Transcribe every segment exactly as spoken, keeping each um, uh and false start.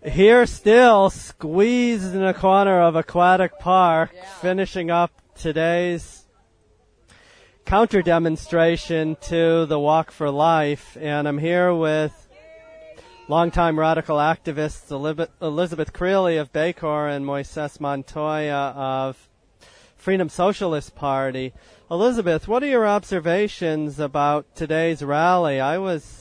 Here still, squeezed in a corner of Aquatic Park, yeah. finishing up today's counter-demonstration to the Walk for Life. And I'm here with longtime radical activists Elizabeth Creeley of BACOR and Moises Montoya of Freedom Socialist Party. Elizabeth, what are your observations about today's rally? I was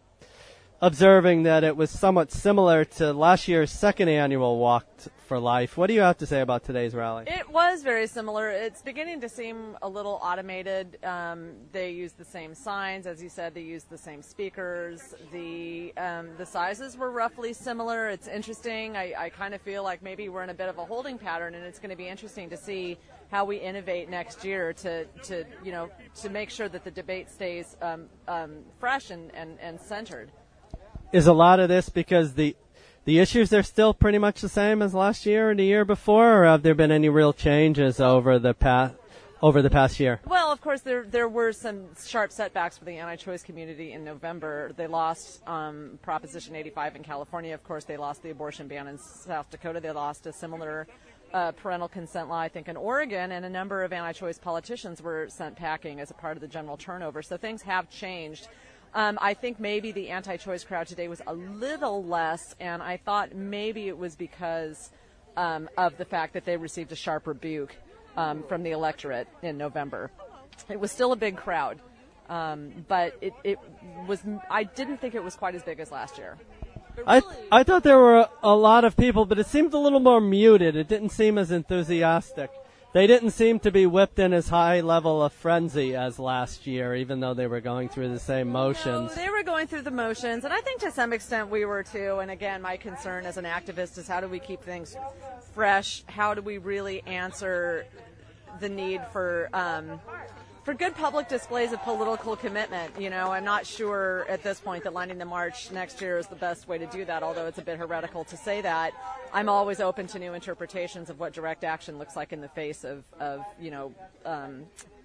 observing that it was somewhat similar to last year's second annual Walk for Life. What do you have to say about today's rally? It was very similar. It's beginning to seem a little automated. Um, they use the same signs, as you said. They use the same speakers. The um, the sizes were roughly similar. It's interesting. I, I kind of feel like maybe we're in a bit of a holding pattern, and it's going to be interesting to see how we innovate next year to, to you know to make sure that the debate stays um, um, fresh and, and, and centered. Is a lot of this because the the issues are still pretty much the same as last year and the year before, or have there been any real changes over the past over the past year? Well, of course, there there were some sharp setbacks for the anti-choice community in November. They lost um, Proposition eighty-five in California. Of course, they lost the abortion ban in South Dakota. They lost a similar uh, parental consent law, I think, in Oregon, and a number of anti-choice politicians were sent packing as a part of the general turnover. So things have changed. Um, I think maybe the anti-choice crowd today was a little less, and I thought maybe it was because um, of the fact that they received a sharp rebuke um, from the electorate in November. It was still a big crowd, um, but it, it was. I didn't think it was quite as big as last year. I I thought there were a, a lot of people, but it seemed a little more muted. It didn't seem as enthusiastic. They didn't seem to be whipped in as high level of frenzy as last year, even though they were going through the same motions. No, they were going through the motions, and I think to some extent we were too. And again, my concern as an activist is how do we keep things fresh? How do we really answer the need for um, for good public displays of political commitment? You know, I'm not sure at this point that lining the march next year is the best way to do that, although it's a bit heretical to say that. I'm always open to new interpretations of what direct action looks like in the face of, of you know, um,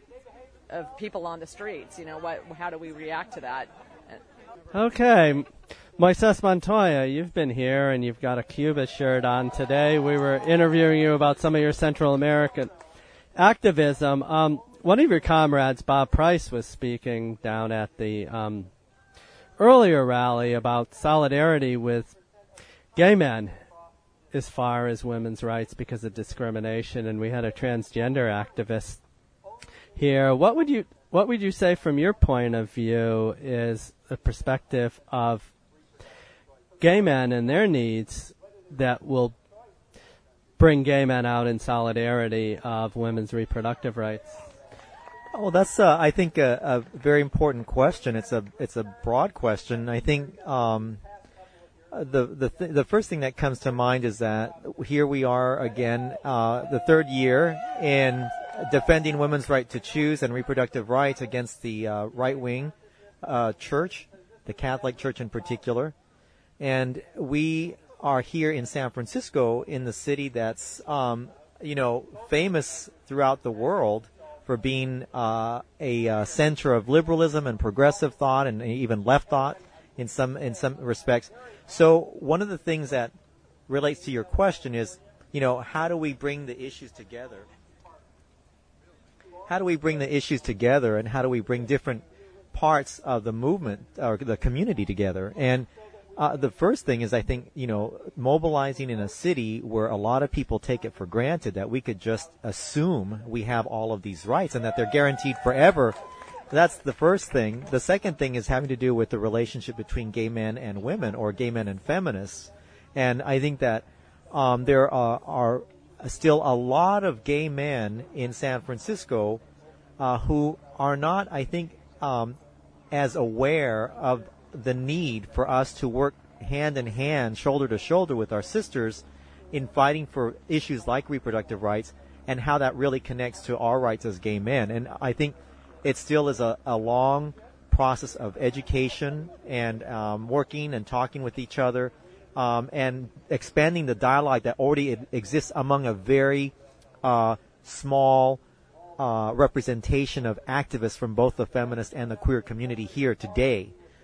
of people on the streets. You know, what? How do we react to that? Okay. Moises Montoya, you've been here and you've got a Cuba shirt on today. We were interviewing you about some of your Central American activism. Um, one of your comrades, Bob Price, was speaking down at the um, earlier rally about solidarity with gay men as far as women's rights because of discrimination, and we had a transgender activist here. What would you what would you say from your point of view is a perspective of gay men and their needs that will bring gay men out in solidarity of women's reproductive rights? Oh, that's uh, I think a, a very important question. It's a it's a broad question. I think um, the the th- the first thing that comes to mind is that here we are again, uh, the third year in defending women's right to choose and reproductive rights against the uh, right wing uh, church, the Catholic Church in particular, and we are here in San Francisco, in the city that's um, you know famous throughout the world for being uh, a uh, center of liberalism and progressive thought and even left thought in some in some respects. So one of the things that relates to your question is, you know, how do we bring the issues together? How do we bring the issues together, and how do we bring different parts of the movement or the community together? And uh, the first thing is, I think, you know, mobilizing in a city where a lot of people take it for granted that we could just assume we have all of these rights and that they're guaranteed forever. That's the first thing. The second thing is having to do with the relationship between gay men and women, or gay men and feminists. And I think that um, there are, are still a lot of gay men in San Francisco uh, who are not, I think, um, as aware of the need for us to work hand in hand, shoulder to shoulder with our sisters in fighting for issues like reproductive rights and how that really connects to our rights as gay men. And I think it still is a, a long process of education and um, working and talking with each other um, and expanding the dialogue that already exists among a very uh, small uh, representation of activists from both the feminist and the queer community here today.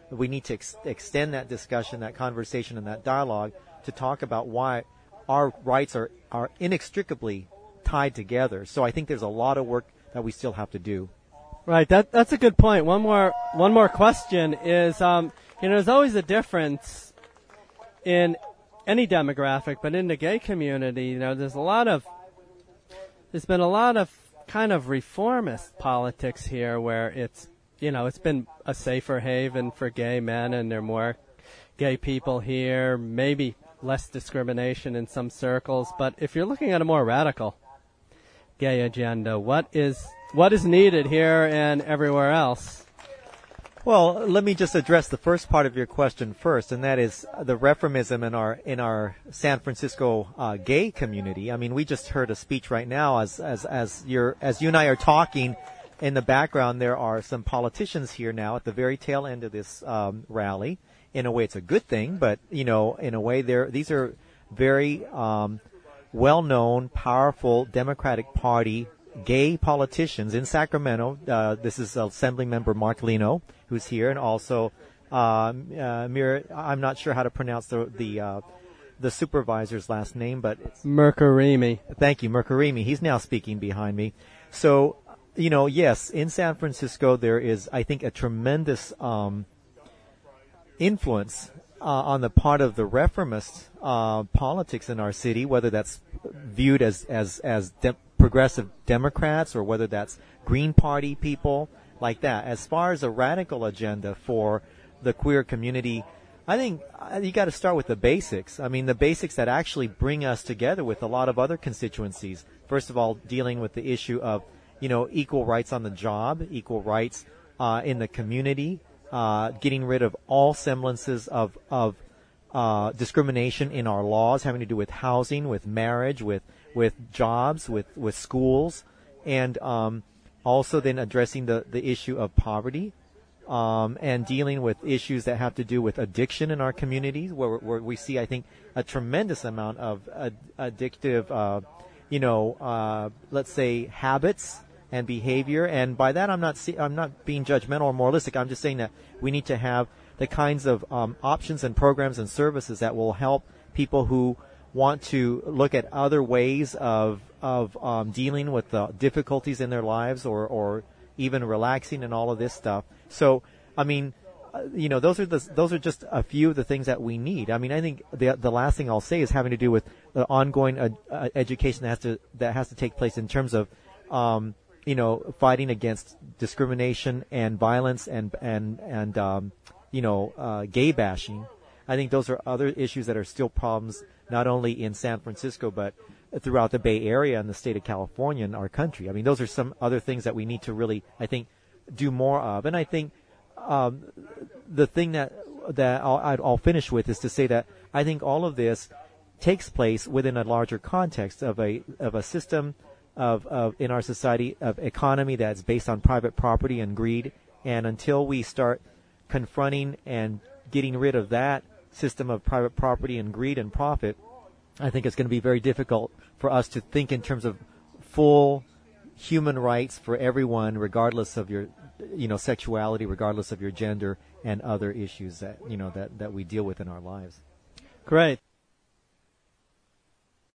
we need to ex- extend that discussion, that conversation, and that dialogue to talk about why our rights are, are inextricably tied together. So I think there's a lot of work that we still have to do. Right. That that's a good point. One more one more question is, um, you know, there's always a difference in any demographic, but in the gay community, you know, there's a lot of there's been a lot of kind of reformist politics here, where it's you know it's been a safer haven for gay men, and there are more gay people here, maybe less discrimination in some circles. But if you're looking at a more radical gay agenda, what is what is needed here and everywhere else? Well, let me just address the first part of your question first, and that is the reformism in our in our San Francisco uh, gay community. I mean, we just heard a speech right now as as as you're as you and I are talking. In the background, there are some politicians here now at the very tail end of this um, rally. In a way, it's a good thing, but you know, in a way, there these are very um, well-known, powerful Democratic Party gay politicians in Sacramento. Uh, this is Assemblymember Mark Lino, who's here, and also um, uh, Mir. I'm not sure how to pronounce the the uh, the supervisor's last name, but it's Mercarimi. Thank you, Mercarimi. He's now speaking behind me. So, you know, yes, in San Francisco there is, I think, a tremendous um, influence uh, on the part of the reformist uh, politics in our city, whether that's viewed as as as de- progressive Democrats or whether that's Green Party people like that. As far as a radical agenda for the queer community, I think uh, you got to start with the basics. I mean, the basics that actually bring us together with a lot of other constituencies. First of all, dealing with the issue of, you know, equal rights on the job, equal rights uh, in the community, uh, getting rid of all semblances of of uh, discrimination in our laws having to do with housing, with marriage, with with jobs, with with schools, and um, also then addressing the the issue of poverty. Um, and dealing with issues that have to do with addiction in our communities, where, where we see, I think, a tremendous amount of uh, addictive, uh, you know, uh, let's say habits and behavior. And by that, I'm not see- I'm not being judgmental or moralistic. I'm just saying that we need to have the kinds of um, options and programs and services that will help people who want to look at other ways of of um, dealing with the difficulties in their lives, or or even relaxing and all of this stuff. So, I mean, uh, you know, those are the those are just a few of the things that we need. I mean, I think the the last thing I'll say is having to do with the ongoing uh, uh, education that has to that has to take place in terms of, um, you know, fighting against discrimination and violence and and and um, you know, uh, gay bashing. I think those are other issues that are still problems not only in San Francisco but throughout the Bay Area and the state of California and our country. I mean, those are some other things that we need to really, I think, do more of. And I think um, the thing that that I'll, I'll finish with is to say that I think all of this takes place within a larger context of a of a system of, of in our society of economy that's based on private property and greed. And until we start confronting and getting rid of that system of private property and greed and profit, I think it's going to be very difficult for us to think in terms of full human rights for everyone, regardless of your, you know, sexuality, regardless of your gender, and other issues that, you know, that, that we deal with in our lives. Great.